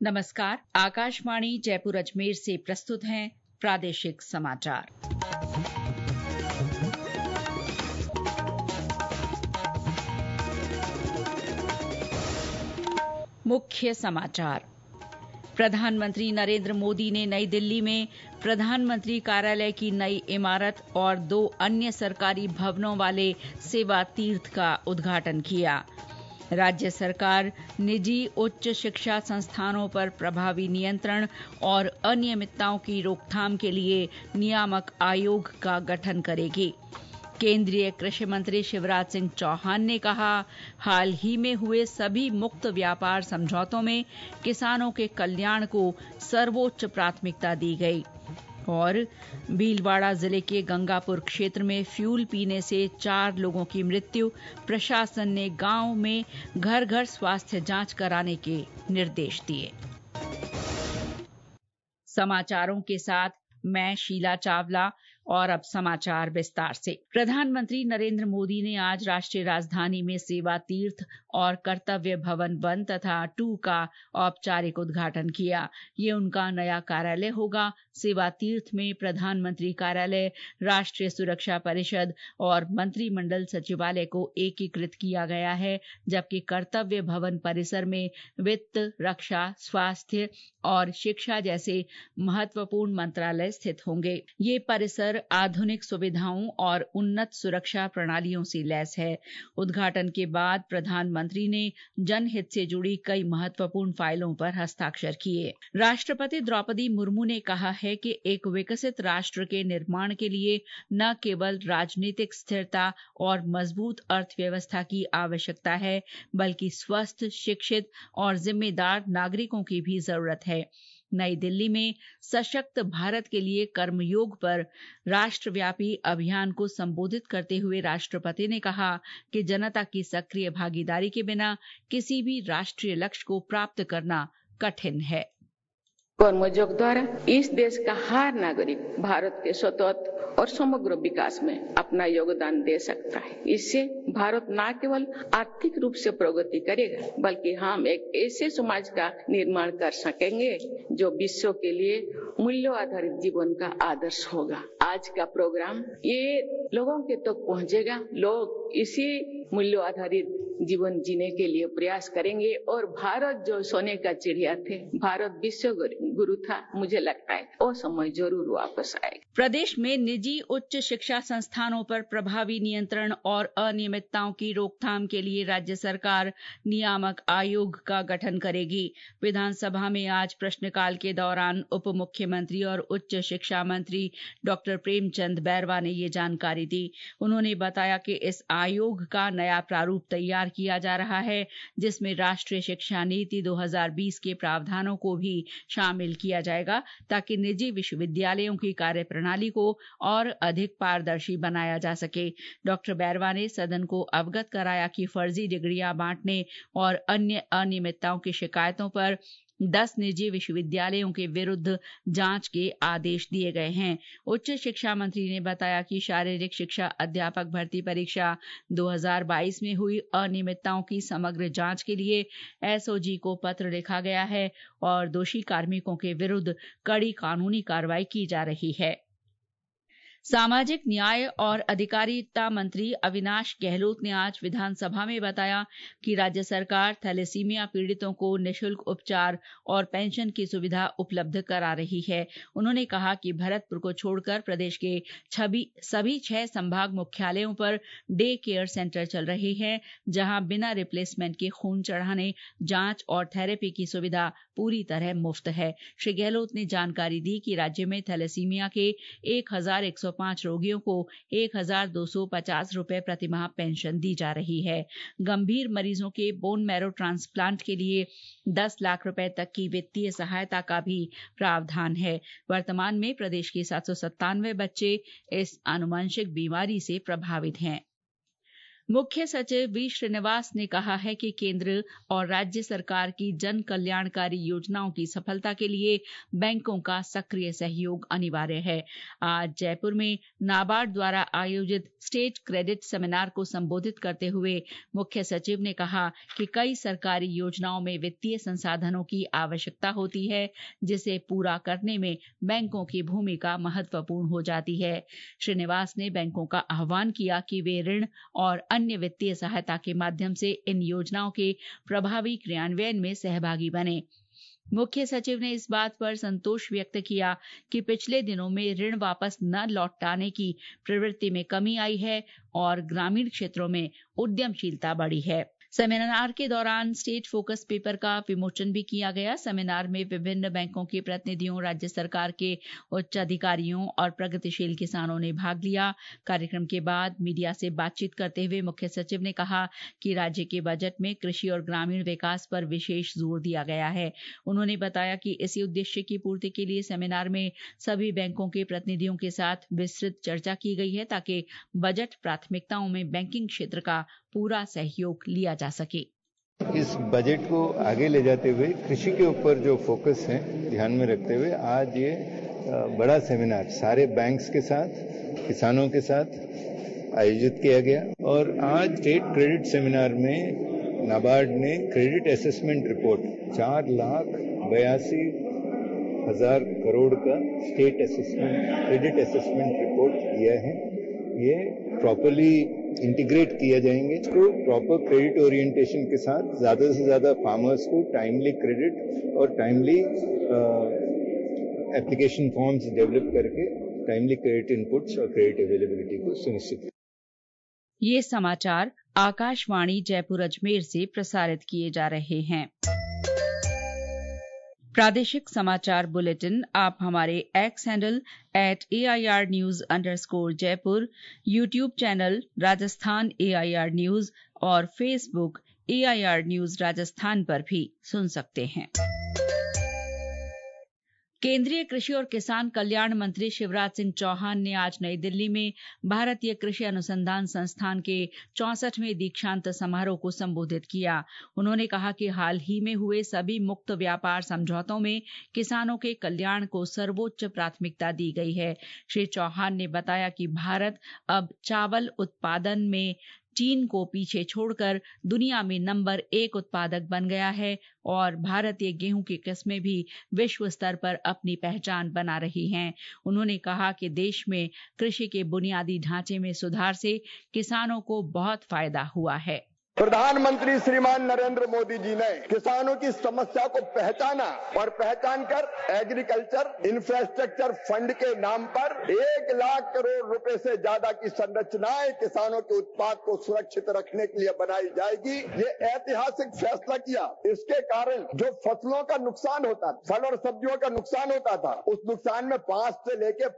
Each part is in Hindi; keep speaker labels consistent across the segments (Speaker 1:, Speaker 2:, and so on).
Speaker 1: नमस्कार। आकाशवाणी जयपुर अजमेर से प्रस्तुत हैं प्रादेशिक समाचार। मुख्य समाचार। प्रधानमंत्री नरेंद्र मोदी ने नई दिल्ली में प्रधानमंत्री कार्यालय की नई इमारत और 2 अन्य सरकारी भवनों वाले सेवा तीर्थ का उद्घाटन किया। राज्य सरकार निजी उच्च शिक्षा संस्थानों पर प्रभावी नियंत्रण और अनियमितताओं की रोकथाम के लिए नियामक आयोग का गठन करेगी। केंद्रीय कृषि मंत्री शिवराज सिंह चौहान ने कहा, हाल ही में हुए सभी मुक्त व्यापार समझौतों में किसानों के कल्याण को सर्वोच्च प्राथमिकता दी गई। और भीलवाड़ा जिले के गंगापुर क्षेत्र में फ्यूल पीने से 4 लोगों की मृत्यु। प्रशासन ने गांव में घर घर स्वास्थ्य जांच कराने के निर्देश दिए। समाचारों के साथ मैं शीला चावला। और अब समाचार विस्तार से। प्रधानमंत्री नरेंद्र मोदी ने आज राष्ट्रीय राजधानी में सेवा तीर्थ और कर्तव्य भवन 1 तथा 2 का औपचारिक उद्घाटन किया। ये उनका नया कार्यालय होगा। सेवा तीर्थ में प्रधानमंत्री कार्यालय, राष्ट्रीय सुरक्षा परिषद और मंत्रिमंडल सचिवालय को एकीकृत किया गया है, जबकि कर्तव्य भवन परिसर में वित्त, रक्षा, स्वास्थ्य और शिक्षा जैसे महत्वपूर्ण मंत्रालय स्थित होंगे। ये परिसर आधुनिक सुविधाओं और उन्नत सुरक्षा प्रणालियों से लैस है। उद्घाटन के बाद प्रधानमंत्री ने जनहित से जुड़ी कई महत्वपूर्ण फाइलों पर हस्ताक्षर किए। राष्ट्रपति द्रौपदी मुर्मू ने कहा है कि एक विकसित राष्ट्र के निर्माण के लिए न केवल राजनीतिक स्थिरता और मजबूत अर्थव्यवस्था की आवश्यकता है, बल्कि स्वस्थ, शिक्षित और जिम्मेदार नागरिकों की भी जरूरत है। नई दिल्ली में सशक्त भारत के लिए कर्मयोग पर राष्ट्रव्यापी अभियान को संबोधित करते हुए राष्ट्रपति ने कहा कि जनता की सक्रिय भागीदारी के बिना किसी भी राष्ट्रीय लक्ष्य को प्राप्त करना कठिन है।
Speaker 2: कर्मयोग द्वारा इस देश का हर नागरिक भारत के स्वतंत्र और समग्र विकास में अपना योगदान दे सकता है। इससे भारत न केवल आर्थिक रूप से प्रगति करेगा, बल्कि हम एक ऐसे समाज का निर्माण कर सकेंगे जो विश्व के लिए मूल्यों आधारित जीवन का आदर्श होगा। आज का प्रोग्राम ये लोगों के तक पहुंचेगा। लोग इसी मूल्यों आधारित जीवन जीने के लिए प्रयास करेंगे और भारत जो सोने का चिड़िया थे, भारत विश्व गुरु था, मुझे लगता है वो समय जरूर वापस आएगा।
Speaker 1: प्रदेश में निजी उच्च शिक्षा संस्थानों पर प्रभावी नियंत्रण और अनियमितताओं की रोकथाम के लिए राज्य सरकार नियामक आयोग का गठन करेगी। विधानसभा में आज प्रश्नकाल के दौरान उप मुख्यमंत्री और उच्च शिक्षा मंत्री डॉक्टर प्रेमचंद बैरवा ने ये जानकारी दी। उन्होंने बताया कि इस आयोग का नया प्रारूप तैयार किया जा रहा है, जिसमें राष्ट्रीय शिक्षा नीति 2020 के प्रावधानों को भी शामिल किया जाएगा, ताकि निजी विश्वविद्यालयों की कार्यप्रणाली को और अधिक पारदर्शी बनाया जा सके। डॉक्टर बैरवा ने सदन को अवगत कराया कि फर्जी डिग्रियां बांटने और अन्य अनियमितताओं की शिकायतों पर 10 निजी विश्वविद्यालयों के विरुद्ध जांच के आदेश दिए गए हैं। उच्च शिक्षा मंत्री ने बताया कि शारीरिक शिक्षा अध्यापक भर्ती परीक्षा 2022 में हुई अनियमितताओं की समग्र जांच के लिए एसओजी को पत्र लिखा गया है और दोषी कार्मिकों के विरुद्ध कड़ी कानूनी कार्रवाई की जा रही है। सामाजिक न्याय और अधिकारिता मंत्री अविनाश गहलोत ने आज विधानसभा में बताया कि राज्य सरकार थैलेसीमिया पीड़ितों को निःशुल्क उपचार और पेंशन की सुविधा उपलब्ध करा रही है। उन्होंने कहा कि भरतपुर को छोड़कर प्रदेश के सभी 6 संभाग मुख्यालयों पर डे केयर सेंटर चल रहे हैं, जहां बिना रिप्लेसमेंट के खून चढ़ाने, जांच और थेरेपी की सुविधा पूरी तरह मुफ्त है। श्री गहलोत ने जानकारी दी कि राज्य में थैलेसीमिया के 1105 रोगियों को 1250 रुपए प्रतिमाह पेंशन दी जा रही है। गंभीर मरीजों के बोन मैरो ट्रांसप्लांट के लिए 10 लाख रुपए तक की वित्तीय सहायता का भी प्रावधान है। वर्तमान में प्रदेश के 797 बच्चे इस आनुवंशिक बीमारी से प्रभावित हैं। मुख्य सचिव वी श्रीनिवास ने कहा है कि केंद्र और राज्य सरकार की जन कल्याणकारी योजनाओं की सफलता के लिए बैंकों का सक्रिय सहयोग अनिवार्य है। आज जयपुर में नाबार्ड द्वारा आयोजित स्टेट क्रेडिट सेमिनार को संबोधित करते हुए मुख्य सचिव ने कहा कि कई सरकारी योजनाओं में वित्तीय संसाधनों की आवश्यकता होती है, जिसे पूरा करने में बैंकों की भूमिका महत्वपूर्ण हो जाती है। श्रीनिवास ने बैंकों का आह्वान किया कि वे ऋण और अन्य वित्तीय सहायता के माध्यम से इन योजनाओं के प्रभावी क्रियान्वयन में सहभागी बने। मुख्य सचिव ने इस बात पर संतोष व्यक्त किया कि पिछले दिनों में ऋण वापस न लौटाने की प्रवृत्ति में कमी आई है और ग्रामीण क्षेत्रों में उद्यमशीलता बढ़ी है। सेमिनार के दौरान स्टेट फोकस पेपर का विमोचन भी किया गया। सेमिनार में विभिन्न बैंकों के प्रतिनिधियों, राज्य सरकार के उच्च अधिकारियों और प्रगतिशील किसानों ने भाग लिया। कार्यक्रम के बाद मीडिया से बातचीत करते हुए मुख्य सचिव ने कहा कि राज्य के बजट में कृषि और ग्रामीण विकास पर विशेष जोर दिया गया है। उन्होंने बताया कि इसी उद्देश्य की पूर्ति के लिए सेमिनार में सभी बैंकों के प्रतिनिधियों के साथ विस्तृत चर्चा की गई है, ताकि बजट प्राथमिकताओं में बैंकिंग क्षेत्र का पूरा सहयोग लिया जा सके।
Speaker 3: इस बजट को आगे ले जाते हुए कृषि के ऊपर जो फोकस है ध्यान में रखते हुए आज ये बड़ा सेमिनार सारे बैंक्स के साथ, किसानों के साथ आयोजित किया गया। और आज स्टेट क्रेडिट सेमिनार में नाबार्ड ने क्रेडिट असेसमेंट रिपोर्ट 4,82,000 करोड़ का state assessment credit assessment report दिया है। ये प्रॉपर्ली इंटीग्रेट किया जाएंगे। इसको प्रॉपर क्रेडिट ओरिएंटेशन के साथ ज्यादा से ज्यादा फार्मर्स को टाइमली क्रेडिट और टाइमली एप्लीकेशन फॉर्म्स डेवलप करके टाइमली क्रेडिट इनपुट्स और क्रेडिट अवेलेबिलिटी को सुनिश्चित।
Speaker 1: ये समाचार आकाशवाणी जयपुर अजमेर से प्रसारित किए जा रहे हैं। प्रादेशिक समाचार बुलेटिन आप हमारे X handle @AIRnews_Jaipur, YouTube channel Rajasthan AIR news और फेसबुक AIR न्यूज राजस्थान पर भी सुन सकते हैं। केंद्रीय कृषि और किसान कल्याण मंत्री शिवराज सिंह चौहान ने आज नई दिल्ली में भारतीय कृषि अनुसंधान संस्थान के 64वें दीक्षांत समारोह को संबोधित किया। उन्होंने कहा कि हाल ही में हुए सभी मुक्त व्यापार समझौतों में किसानों के कल्याण को सर्वोच्च प्राथमिकता दी गई है। श्री चौहान ने बताया कि भारत अब चावल उत्पादन में चीन को पीछे छोड़कर दुनिया में नंबर 1 उत्पादक बन गया है और भारतीय गेहूं की किस्में भी विश्व स्तर पर अपनी पहचान बना रही हैं। उन्होंने कहा कि देश में कृषि के बुनियादी ढांचे में सुधार से किसानों को बहुत फायदा हुआ है।
Speaker 4: प्रधानमंत्री श्रीमान नरेंद्र मोदी जी ने किसानों की समस्या को पहचाना और पहचान कर एग्रीकल्चर इंफ्रास्ट्रक्चर फंड के नाम पर 1 लाख करोड़ रुपए से ज्यादा की संरचनाएं किसानों के उत्पाद को सुरक्षित रखने के लिए बनाई जाएगी। ये ऐतिहासिक फैसला किया। इसके कारण जो फसलों का नुकसान होता था, फल और सब्जियों का नुकसान होता था, उस नुकसान में 5 से लेकर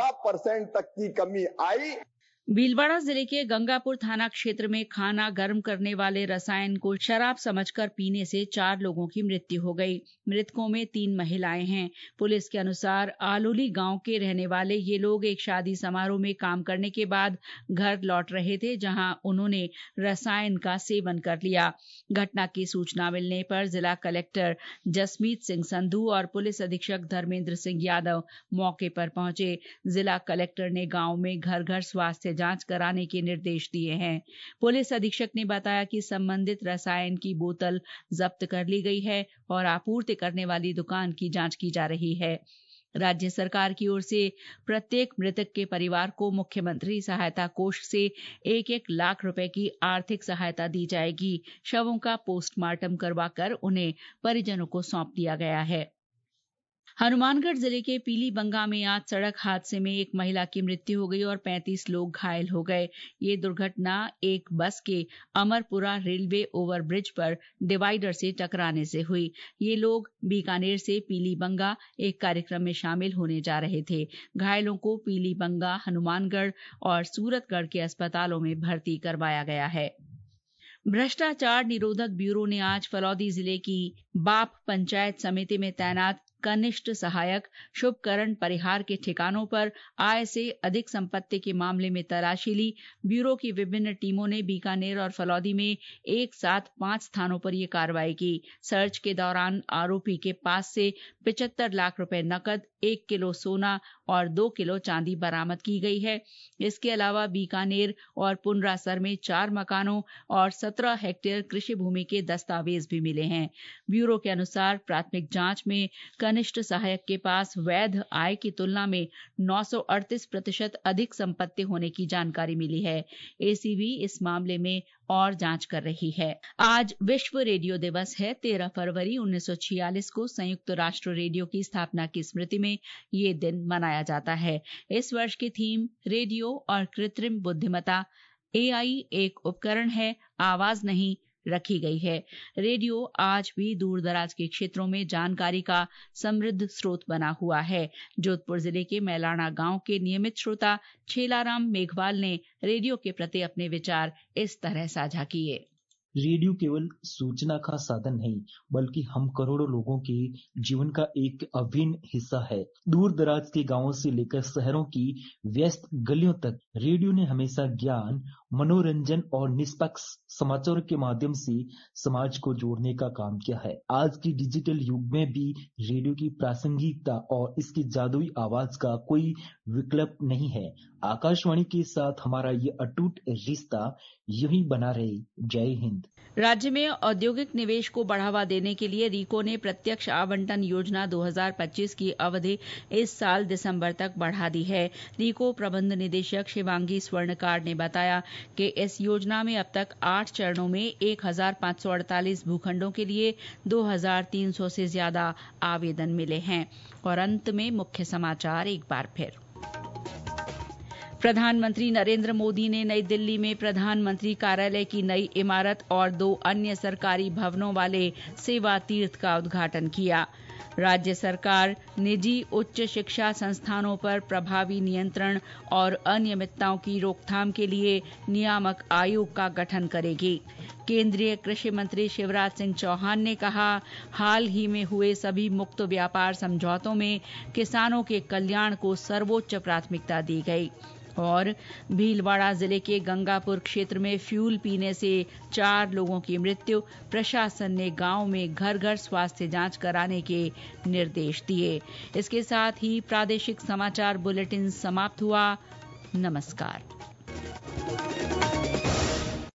Speaker 4: 15% तक की कमी आई।
Speaker 1: भीलवाड़ा जिले के गंगापुर थाना क्षेत्र में खाना गर्म करने वाले रसायन को शराब समझकर पीने से 4 लोगों की मृत्यु हो गई। मृतकों में 3 महिलाएं हैं। पुलिस के अनुसार आलोली गांव के रहने वाले ये लोग एक शादी समारोह में काम करने के बाद घर लौट रहे थे, जहां उन्होंने रसायन का सेवन कर लिया। घटना की सूचना मिलने पर जिला कलेक्टर जसमीत सिंह संधू और पुलिस अधीक्षक धर्मेंद्र सिंह यादव मौके पर पहुंचे। जिला कलेक्टर ने गांव में घर घर स्वास्थ्य जांच कराने के निर्देश दिए हैं। पुलिस अधीक्षक ने बताया कि संबंधित रसायन की बोतल जब्त कर ली गई है और आपूर्ति करने वाली दुकान की जांच की जा रही है। राज्य सरकार की ओर से प्रत्येक मृतक के परिवार को मुख्यमंत्री सहायता कोष से 1-1 लाख रुपए की आर्थिक सहायता दी जाएगी। शवों का पोस्टमार्टम करवाकर उन्हें परिजनों को सौंप दिया गया है। हनुमानगढ़ जिले के पीलीबंगा में आज सड़क हादसे में एक महिला की मृत्यु हो गई और 35 लोग घायल हो गए। ये दुर्घटना एक बस के अमरपुरा रेलवे ओवरब्रिज पर डिवाइडर से टकराने से हुई। ये लोग बीकानेर से पीलीबंगा एक कार्यक्रम में शामिल होने जा रहे थे। घायलों को पीलीबंगा, हनुमानगढ़ और सूरतगढ़ के अस्पतालों में भर्ती करवाया गया है। भ्रष्टाचार निरोधक ब्यूरो ने आज फलौदी जिले की बाप पंचायत समिति में तैनात कनिष्ठ सहायक, शुभकरण परिहार के ठिकानों पर आय से अधिक संपत्ति के मामले में तलाशी ली। ब्यूरो की विभिन्न टीमों ने बीकानेर और फलौदी में एक साथ 5 स्थानों पर ये कार्रवाई की। सर्च के दौरान आरोपी के पास से 75 लाख रुपए नकद, 1 किलो सोना और 2 किलो चांदी बरामद की गई है। इसके अलावा बीकानेर और पुनरासर में 4 मकानों और 17 हेक्टेयर कृषि भूमि के दस्तावेज भी मिले हैं। ब्यूरो के अनुसार प्राथमिक जांच में कनिष्ठ सहायक के पास वैध आय की तुलना में 938% अधिक संपत्ति होने की जानकारी मिली है। एसीबी इस मामले में और जांच कर रही है। आज विश्व रेडियो दिवस है। 13 फरवरी 1946 को संयुक्त राष्ट्र रेडियो की स्थापना की स्मृति में ये दिन मनाया जाता है। इस वर्ष की थीम रेडियो और कृत्रिम बुद्धिमत्ता AI एक उपकरण है, आवाज नहीं रखी गई है। रेडियो आज भी दूर दराज के क्षेत्रों में जानकारी का समृद्ध स्रोत बना हुआ है। जोधपुर जिले के मैलाना गांव के नियमित श्रोता छेलाराम मेघवाल ने रेडियो के प्रति अपने विचार इस तरह साझा किए।
Speaker 5: रेडियो केवल सूचना का साधन नहीं, बल्कि हम करोड़ों लोगों के जीवन का एक अभिन्न हिस्सा है। दूर दराज के गांवों से लेकर शहरों की व्यस्त गलियों तक रेडियो ने हमेशा ज्ञान, मनोरंजन और निष्पक्ष समाचारों के माध्यम से समाज को जोड़ने का काम किया है। आज की डिजिटल युग में भी रेडियो की प्रासंगिकता और इसकी जादुई आवाज का कोई विकल्प नहीं है। आकाशवाणी के साथ हमारा ये अटूट रिश्ता यही बना रहे। जय हिंद।
Speaker 1: राज्य में औद्योगिक निवेश को बढ़ावा देने के लिए रीको ने प्रत्यक्ष आवंटन योजना 2025 की अवधि इस साल दिसंबर तक बढ़ा दी है। रीको प्रबंध निदेशक शिवांगी स्वर्णकार ने बताया कि इस योजना में अब तक 8 चरणों में 1548 भूखंडों के लिए 2300 से ज्यादा आवेदन मिले हैं। और अंत में मुख्य समाचार एक बार फिर। प्रधानमंत्री नरेंद्र मोदी ने नई दिल्ली में प्रधानमंत्री कार्यालय की नई इमारत और 2 अन्य सरकारी भवनों वाले सेवा तीर्थ का उद्घाटन किया। राज्य सरकार निजी उच्च शिक्षा संस्थानों पर प्रभावी नियंत्रण और अनियमितताओं की रोकथाम के लिए नियामक आयोग का गठन करेगी। केंद्रीय कृषि मंत्री शिवराज सिंह चौहान ने कहा, हाल ही में हुए सभी मुक्त व्यापार समझौतों में किसानों के कल्याण को सर्वोच्च प्राथमिकता दी गई। और भीलवाड़ा जिले के गंगापुर क्षेत्र में फ्यूल पीने से 4 लोगों की मृत्यु। प्रशासन ने गांव में घर घर स्वास्थ्य जांच कराने के निर्देश दिए। इसके साथ ही प्रादेशिक समाचार बुलेटिन समाप्त हुआ। नमस्कार।